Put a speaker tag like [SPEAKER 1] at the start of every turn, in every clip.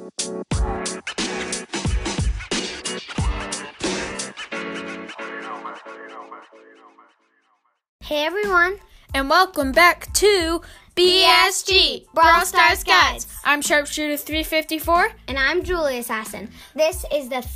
[SPEAKER 1] Hey everyone,
[SPEAKER 2] and welcome back to BSG, Brawl Stars Guides. I'm Sharpshooter 354.
[SPEAKER 1] And I'm Julie Assassin. This is the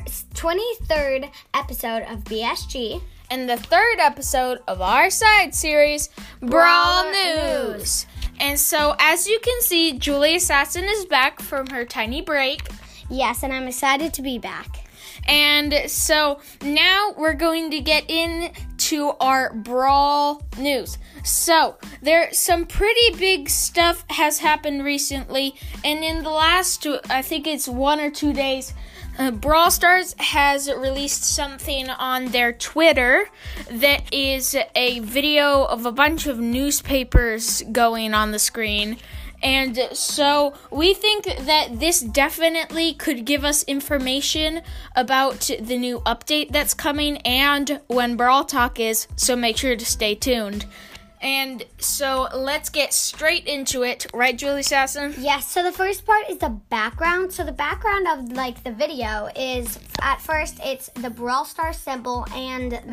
[SPEAKER 1] 23rd episode of BSG.
[SPEAKER 2] And the third episode of our side series, Brawl News. And so, as you can see, Julie Assassin is back from her tiny break.
[SPEAKER 1] Yes, and I'm excited to be back.
[SPEAKER 2] And so now we're going to get into our Brawl News. So there's some pretty big stuff has happened recently, and in the last, I think it's 1 or 2 days, Brawl Stars has released something on their Twitter that is a video of a bunch of newspapers going on the screen. And so we think that this definitely could give us information about the new update that's coming and when Brawl Talk is, so make sure to stay tuned. And so let's get straight into it, right, Julie Assassin?
[SPEAKER 1] Yes, so the first part is the background. So the background of, the video is, at first, it's the Brawl Stars symbol and the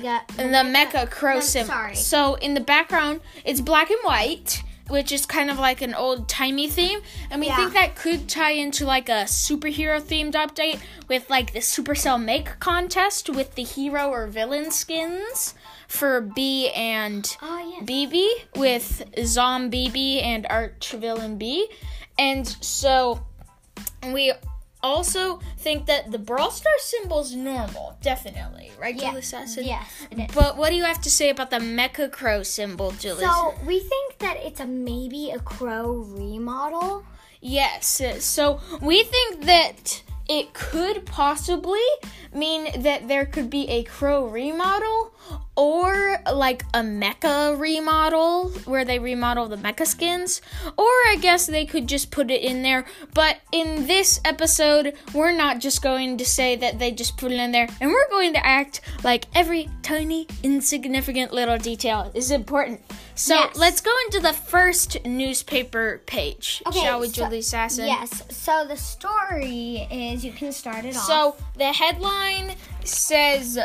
[SPEAKER 1] Mecha Crow symbol. Sorry.
[SPEAKER 2] So in the background, it's black and white, which is kind of like an old-timey theme. And we think that could tie into, a superhero-themed update with, the Supercell Make contest with the hero or villain skins for B and BB, with Zombie and Arch Villain B. And so we also think that the Brawl Stars symbol is normal, definitely, right, Julie Assassin?
[SPEAKER 1] Yes, it is.
[SPEAKER 2] But what do you have to say about the Mecha Crow symbol, Julie?
[SPEAKER 1] So we think that it's maybe a crow remodel.
[SPEAKER 2] Yes, so we think that it could possibly mean that there could be a crow remodel or a mecha remodel where they remodel the mecha skins, or I guess they could just put it in there. But in this episode, we're not just going to say that they just put it in there, and we're going to act like every tiny insignificant little detail is important. So let's go into the first newspaper page, shall we, Julie Assassin?
[SPEAKER 1] Yes, so the story is, you can start it off.
[SPEAKER 2] So the headline says,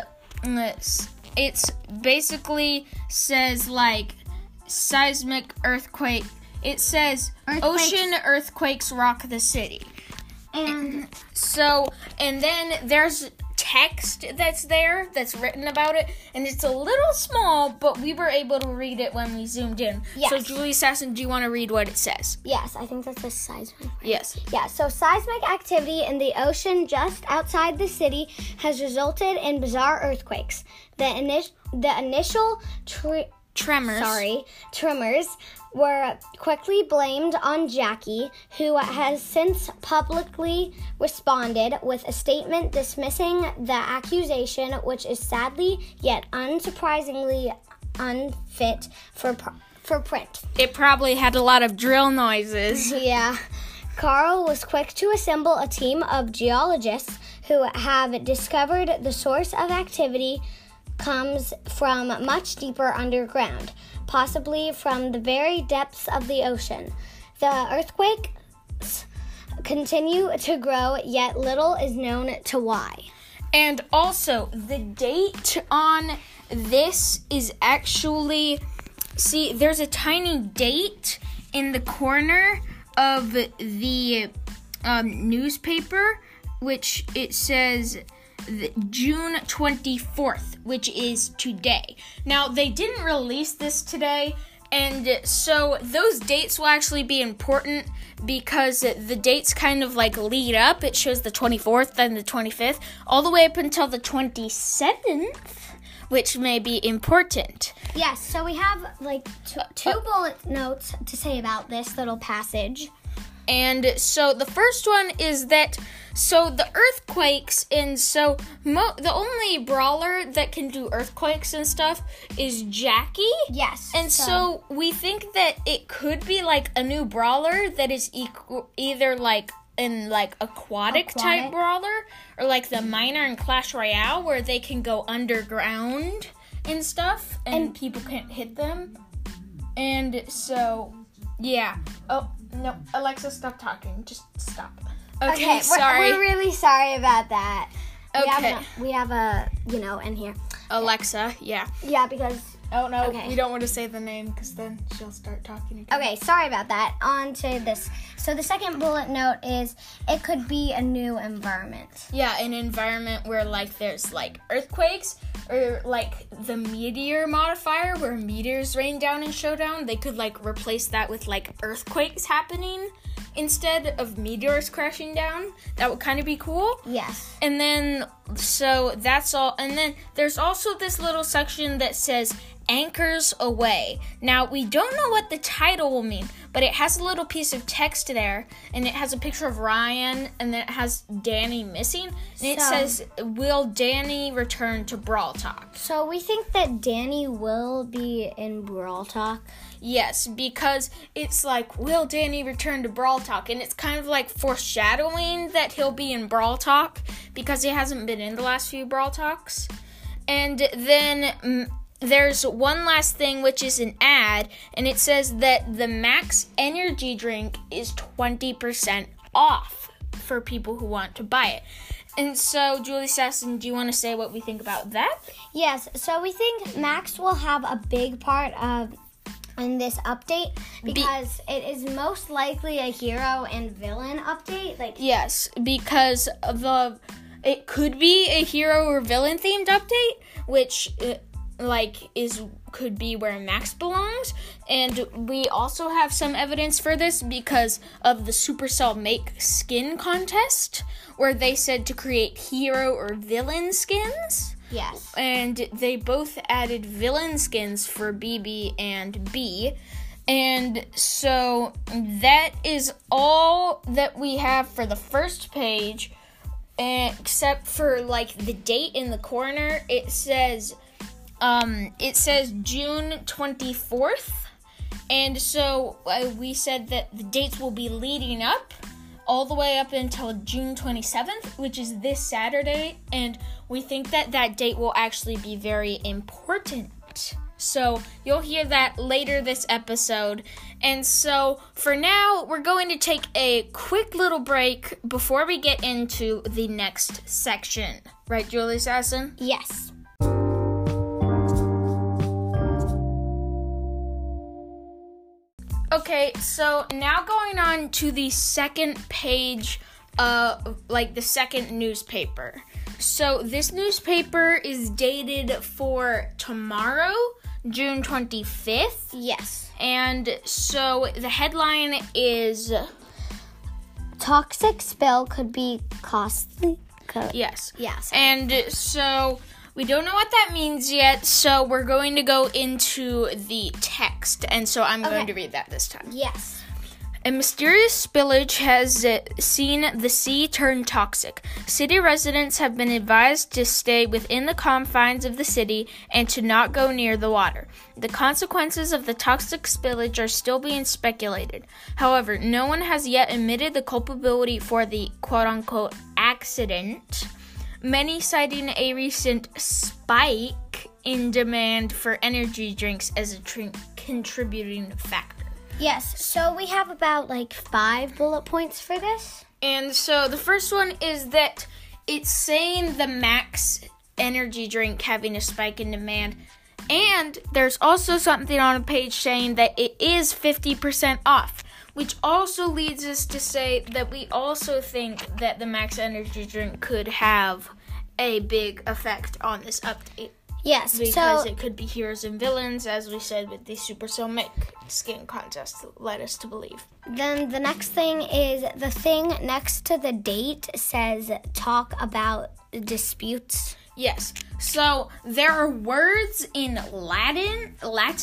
[SPEAKER 2] it's basically says seismic earthquake. It says ocean earthquakes rock the city. And then there's text that's there that's written about it, and it's a little small, but we were able to read it when we zoomed in.
[SPEAKER 1] Yes.
[SPEAKER 2] So Julie Assassin, do you want to read what it says?
[SPEAKER 1] Yes, I think that's a seismic.
[SPEAKER 2] Yes.
[SPEAKER 1] Yeah, so seismic activity in the ocean just outside the city has resulted in bizarre earthquakes. The initial tremors were quickly blamed on Jackie, who has since publicly responded with a statement dismissing the accusation, which is sadly yet unsurprisingly unfit for print.
[SPEAKER 2] It probably had a lot of drill noises.
[SPEAKER 1] Yeah. Carl was quick to assemble a team of geologists who have discovered the source of activity comes from much deeper underground, possibly from the very depths of the ocean. The earthquakes continue to grow, yet little is known to why.
[SPEAKER 2] And also, the date on this is actually, there's a tiny date in the corner of the newspaper, which it says June 24th, which is today. Now, they didn't release this today, and so those dates will actually be important because the dates kind of lead up. It shows the 24th and the 25th, all the way up until the 27th, which may be important.
[SPEAKER 1] Yes, so we have two bullet notes to say about this little passage.
[SPEAKER 2] And so the first one is that, the earthquakes, and so the only brawler that can do earthquakes and stuff is Jackie.
[SPEAKER 1] Yes.
[SPEAKER 2] And so we think that it could be a new brawler that is either an aquatic type brawler, or the miner in Clash Royale where they can go underground and stuff and people can't hit them. And so, yeah. Oh, no, Alexa, stop talking. Just stop. Okay, sorry.
[SPEAKER 1] We're really sorry about that.
[SPEAKER 2] Okay.
[SPEAKER 1] We have a in here.
[SPEAKER 2] Alexa, yeah.
[SPEAKER 1] Yeah, because...
[SPEAKER 2] Oh, no,
[SPEAKER 1] Okay.
[SPEAKER 2] we don't want to say the name because then she'll start talking again.
[SPEAKER 1] Okay, sorry about that. On to this. So the second bullet note is it could be a new environment.
[SPEAKER 2] Yeah, an environment where, like, there's, like, earthquakes or, like, the meteor modifier where meteors rain down in Showdown. They could, like, replace that with, like, earthquakes happening instead of meteors crashing down. That would kind of be cool.
[SPEAKER 1] Yes.
[SPEAKER 2] And then, so that's all. And then there's also this little section that says Anchors Away. Now, we don't know what the title will mean, but it has a little piece of text there, and it has a picture of Ryan, and then it has Danny missing, and it says, will Danny return to Brawl Talk?
[SPEAKER 1] So we think that Danny will be in Brawl Talk.
[SPEAKER 2] Yes, because it's like, will Danny return to Brawl Talk? And it's kind of like foreshadowing that he'll be in Brawl Talk, because he hasn't been in the last few Brawl Talks. And then there's one last thing, which is an ad, and it says that the Max Energy drink is 20% off for people who want to buy it. And so, Julie Sasson, do you want to say what we think about that?
[SPEAKER 1] Yes, so we think Max will have a big part in this update because it is most likely a hero and villain update.
[SPEAKER 2] Yes, because it could be a hero or villain themed update, which could be where Max belongs, and we also have some evidence for this because of the Supercell Make Skin contest, where they said to create hero or villain skins.
[SPEAKER 1] Yes.
[SPEAKER 2] And they both added villain skins for BB and B. And so that is all that we have for the first page, except for the date in the corner. It says June 24th, and so we said that the dates will be leading up all the way up until June 27th, which is this Saturday, and we think that that date will actually be very important. So you'll hear that later this episode. And so for now, we're going to take a quick little break before we get into the next section. Right, Julie Sasson?
[SPEAKER 1] Yes.
[SPEAKER 2] Okay, so now going on to the second page, the second newspaper. So this newspaper is dated for tomorrow, June 25th.
[SPEAKER 1] Yes.
[SPEAKER 2] And so the headline is...
[SPEAKER 1] Toxic spill could be costly.
[SPEAKER 2] Yes.
[SPEAKER 1] Yes.
[SPEAKER 2] And so... we don't know what that means yet, so we're going to go into the text. And so I'm going to read that this time.
[SPEAKER 1] Yes.
[SPEAKER 2] A mysterious spillage has seen the sea turn toxic. City residents have been advised to stay within the confines of the city and to not go near the water. The consequences of the toxic spillage are still being speculated. However, no one has yet admitted the culpability for the quote-unquote accident, many citing a recent spike in demand for energy drinks as a contributing factor.
[SPEAKER 1] Yes, so we have about 5 bullet points for this.
[SPEAKER 2] And so the first one is that it's saying the Max energy drink having a spike in demand. And there's also something on a page saying that it is 50% off, which also leads us to say that we also think that the Max energy drink could have a big effect on this update.
[SPEAKER 1] Yes,
[SPEAKER 2] because it could be heroes and villains, as we said with the Supercell Make Skin contest led us to believe.
[SPEAKER 1] Then the next thing is the thing next to the date says talk about disputes.
[SPEAKER 2] Yes, so there are words in Latin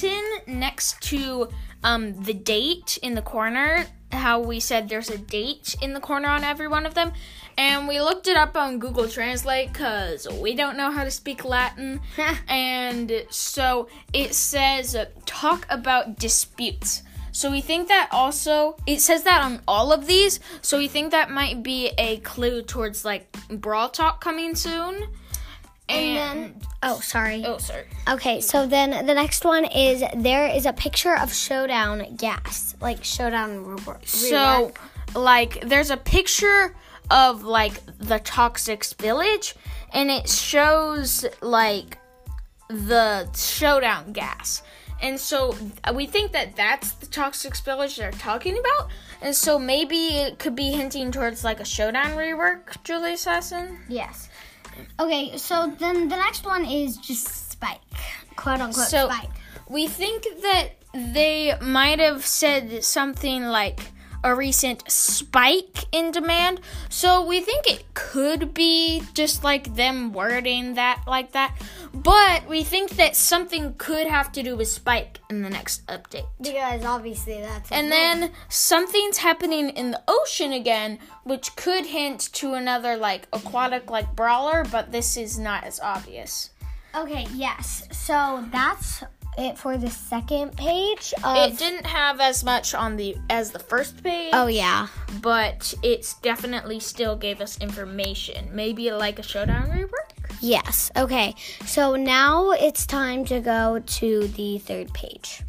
[SPEAKER 2] next to the date in the corner, how we said there's a date in the corner on every one of them. And we looked it up on Google Translate because we don't know how to speak Latin. And so it says, talk about disputes. So we think that also, it says that on all of these. So we think that might be a clue towards Brawl Talk coming soon.
[SPEAKER 1] And then, sorry. Okay, so then the next one is there is a picture of Showdown gas, Showdown.
[SPEAKER 2] So, there's a picture of like the Toxic Spillage, and it shows like the showdown gas. And so we think that that's the Toxic Spillage they're talking about. And so maybe it could be hinting towards like a showdown rework, Julie Assassin.
[SPEAKER 1] Yes. Okay, so then the next one is just Spike, quote unquote Spike.
[SPEAKER 2] We think that they might have said something like a recent spike in demand. So we think it could be just like them wording that like that. But we think that something could have to do with Spike in the next update.
[SPEAKER 1] Because obviously that's...
[SPEAKER 2] And then something's happening in the ocean again, which could hint to another like aquatic like brawler, but this is not as obvious.
[SPEAKER 1] Okay, yes. So that's it for the second page.
[SPEAKER 2] It didn't have as much on as the first page.
[SPEAKER 1] Oh, yeah.
[SPEAKER 2] But it definitely still gave us information. Maybe like a showdown rework?
[SPEAKER 1] Yes. Okay. So now it's time to go to the third page.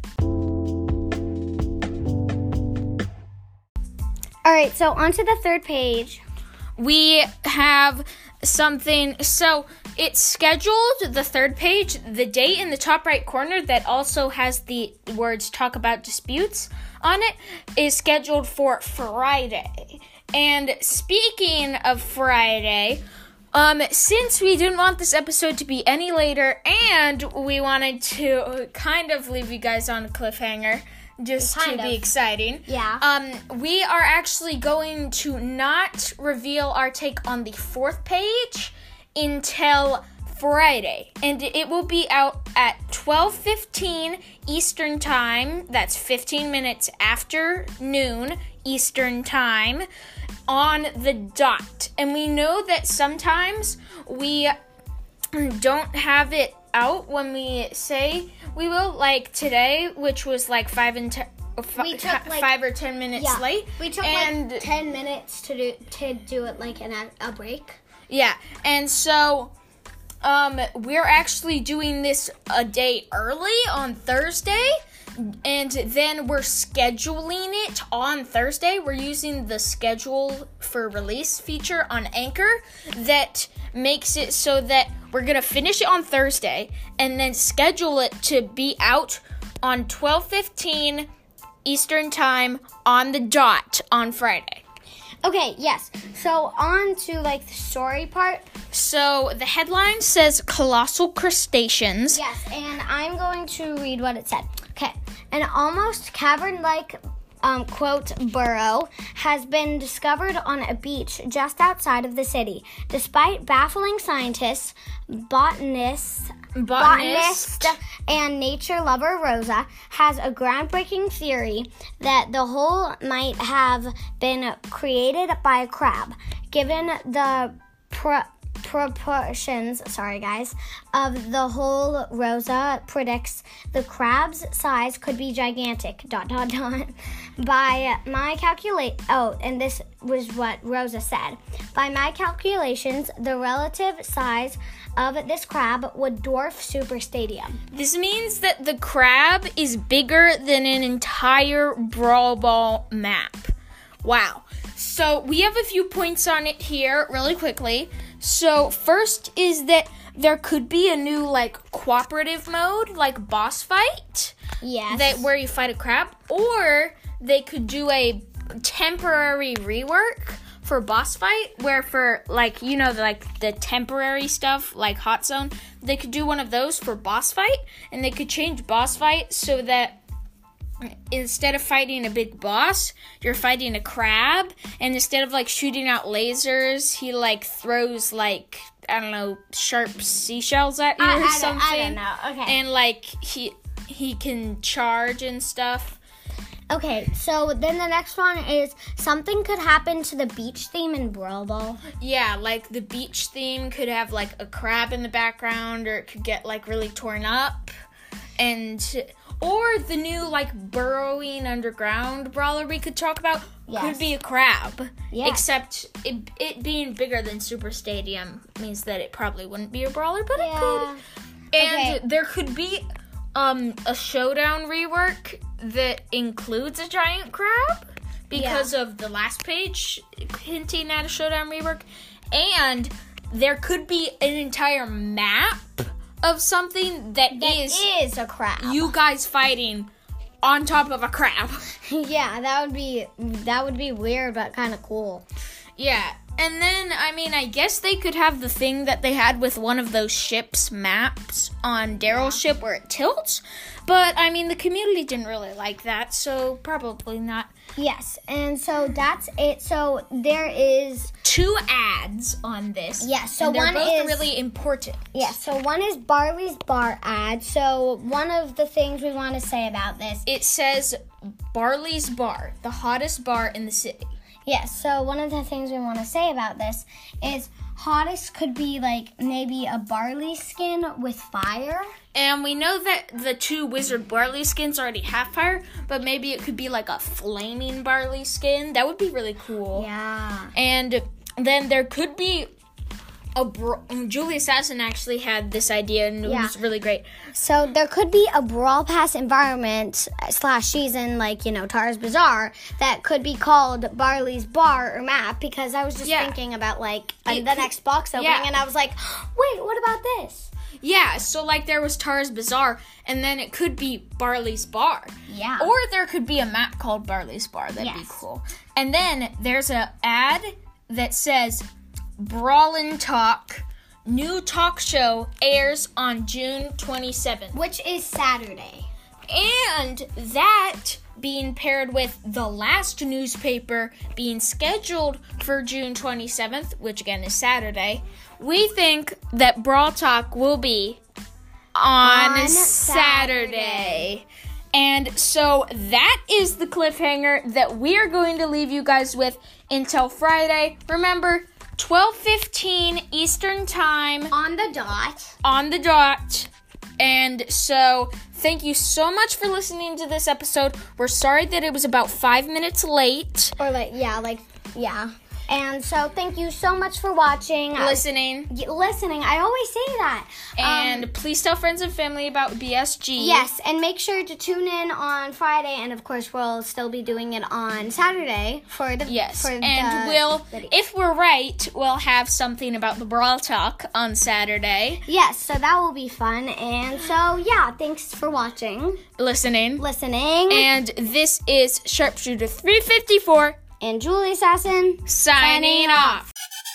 [SPEAKER 1] All right. So onto the third page.
[SPEAKER 2] We have something. So it's scheduled, the third page, the date in the top right corner that also has the words talk about disputes on it is scheduled for Friday. And speaking of Friday, since we didn't want this episode to be any later and we wanted to kind of leave you guys on a cliffhanger, just to be exciting.
[SPEAKER 1] Yeah.
[SPEAKER 2] We are actually going to not reveal our take on the fourth page until Friday. And it will be out at 12:15 Eastern Time. That's 15 minutes after noon Eastern Time on the dot. And we know that sometimes we don't have it out when we say we will, like today, which was like 5 or 10 minutes late.
[SPEAKER 1] We took like 10 minutes to do it like in a break.
[SPEAKER 2] Yeah, and so we're actually doing this a day early on Thursday, and then we're scheduling it on Thursday. We're using the schedule for release feature on Anchor that makes it so that we're going to finish it on Thursday and then schedule it to be out on 12:15 Eastern Time on the dot on Friday.
[SPEAKER 1] Okay, yes. So on to like the story part.
[SPEAKER 2] So the headline says Colossal Crustaceans.
[SPEAKER 1] Yes, and I'm going to read what it said. Okay. An almost cavern-like quote, burrow has been discovered on a beach just outside of the city. Despite baffling scientists, botanist and nature lover Rosa has a groundbreaking theory that the hole might have been created by a crab. Given the proportions, of the hole, Rosa predicts the crab's size could be gigantic, ... By my and this was what Rosa said. By my calculations, the relative size of this crab would dwarf Super Stadium.
[SPEAKER 2] This means that the crab is bigger than an entire Brawl Ball map. Wow. So we have a few points on it here really quickly. So first is that there could be a new like cooperative mode, like boss fight.
[SPEAKER 1] Yes.
[SPEAKER 2] That where you fight a crab, or they could do a temporary rework for boss fight, where for like, you know, like the temporary stuff like Hot Zone, they could do one of those for boss fight, and they could change boss fight so that instead of fighting a big boss, you're fighting a crab, and instead of like shooting out lasers, he like throws like, I don't know, sharp seashells at you or something.
[SPEAKER 1] I don't know. Okay.
[SPEAKER 2] And like he can charge and stuff.
[SPEAKER 1] Okay, so then the next one is something could happen to the beach theme in Brawl Ball.
[SPEAKER 2] Yeah, like the beach theme could have like a crab in the background, or it could get like really torn up. Or the new, like, burrowing underground brawler we could talk about could be a crab.
[SPEAKER 1] Yes.
[SPEAKER 2] Except it being bigger than Super Stadium means that it probably wouldn't be a brawler, but it could. And there could be a showdown rework that includes a giant crab. because of the last page hinting at a Showdown rework. And there could be an entire map of something that
[SPEAKER 1] is a crab.
[SPEAKER 2] You guys fighting on top of a crab.
[SPEAKER 1] Yeah, that would be weird, but kind of cool.
[SPEAKER 2] Yeah, and then, I mean, I guess they could have the thing that they had with one of those ships maps on Daryl's ship where it tilts. But, I mean, the community didn't really like that, so probably not.
[SPEAKER 1] Yes, and so that's it. So there is
[SPEAKER 2] 2 ads on this.
[SPEAKER 1] Yes, so
[SPEAKER 2] and they're
[SPEAKER 1] one
[SPEAKER 2] both
[SPEAKER 1] is
[SPEAKER 2] really important.
[SPEAKER 1] Yes, so one is Barley's Bar ad. So one of the things we want to say about this,
[SPEAKER 2] it says Barley's Bar, the hottest bar in the city.
[SPEAKER 1] Yes, so one of the things we want to say about this is hottest could be like maybe a barley skin with fire.
[SPEAKER 2] And we know that the 2 wizard barley skins already have fire, but maybe it could be like a flaming barley skin. That would be really cool.
[SPEAKER 1] Yeah.
[SPEAKER 2] And then there could be Julie Assassin actually had this idea, and it was really great.
[SPEAKER 1] So there could be a Brawl Pass environment / season, like, Tara's Bazaar, that could be called Barley's Bar or map, because I was just thinking about, like, the next box opening, and I was like, wait, what about this?
[SPEAKER 2] Yeah, so, like, there was Tara's Bazaar, and then it could be Barley's Bar.
[SPEAKER 1] Yeah.
[SPEAKER 2] Or there could be a map called Barley's Bar. That'd be cool. And then there's an ad that says, Brawlin' Talk, new talk show airs on June 27th.
[SPEAKER 1] Which is Saturday.
[SPEAKER 2] And that being paired with the last newspaper being scheduled for June 27th, which again is Saturday, we think that Brawl Talk will be on Saturday. And so that is the cliffhanger that we are going to leave you guys with until Friday. Remember, 12:15 Eastern Time.
[SPEAKER 1] On the dot.
[SPEAKER 2] On the dot. And so, thank you so much for listening to this episode. We're sorry that it was about 5 minutes late.
[SPEAKER 1] Or yeah. And so, thank you so much for watching.
[SPEAKER 2] Listening.
[SPEAKER 1] I always say that.
[SPEAKER 2] And please tell friends and family about BSG.
[SPEAKER 1] Yes, and make sure to tune in on Friday. And, of course, we'll still be doing it on Saturday for the
[SPEAKER 2] if we're right, we'll have something about the Brawl Talk on Saturday.
[SPEAKER 1] Yes, so that will be fun. And so, yeah, thanks for watching.
[SPEAKER 2] Listening.
[SPEAKER 1] And
[SPEAKER 2] this is Sharpshooter 354.
[SPEAKER 1] And Julie Assassin
[SPEAKER 2] signing off.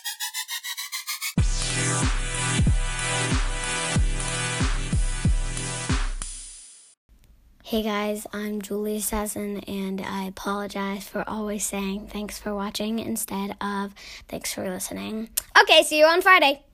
[SPEAKER 1] Hey guys, I'm Julie Assassin, and I apologize for always saying thanks for watching instead of thanks for listening. Okay, see you on Friday.